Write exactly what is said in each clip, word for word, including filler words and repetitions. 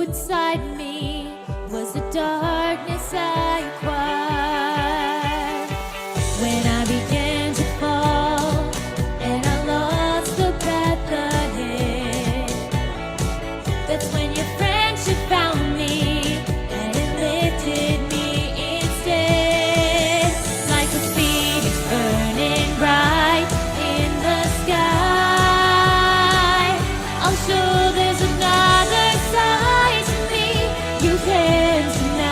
inside me was the darkness I acquired. When I began to fall and I lost the path ahead, that's when your friendship found me and it lifted me instead. Like a phoenix burning bright in the sky, I'll show there's another side to me you can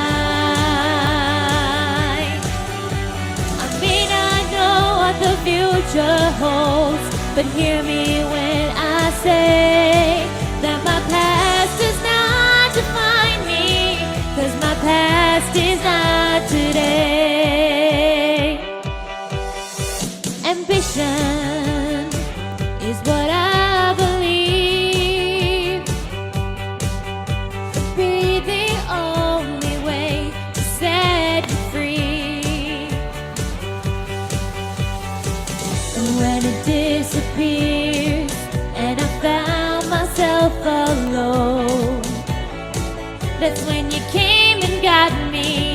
tonight. I may not know what the future holds, but hear me when I say that my past does not define me, 'cause my past is not today. Ambition is what I believe to be the only way to set you free. And when it disappears and I found myself alone, that's when you came and got me.